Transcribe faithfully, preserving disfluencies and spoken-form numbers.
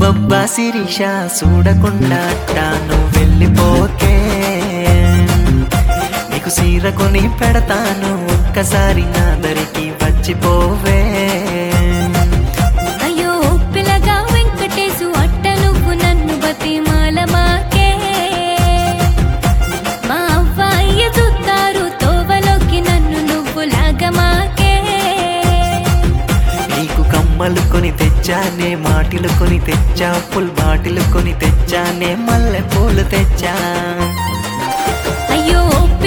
అబ్బబ్బా శిరీష చూడకుండా అట్టాను వెళ్ళిపోతే నీకు సీర కొని పెడతాను ఒక్కసారి నా దరికి వచ్చిపోవే. అయ్యో పిల్లగా వెంకటేశు అట్ట నువ్వు నన్ను బతిమాల మాకే, మా అవ్వయ్య చూస్తారు తోవలోకి నన్ను నువ్వు లాగమాకే. నీకు కమ్మలు కొని తెచ్చానే, మాటిలు కొని తెచ్చా, ఫుల్ బాటిలు కొని తెచ్చానే, మల్లె పూలు తెచ్చా. అయ్యో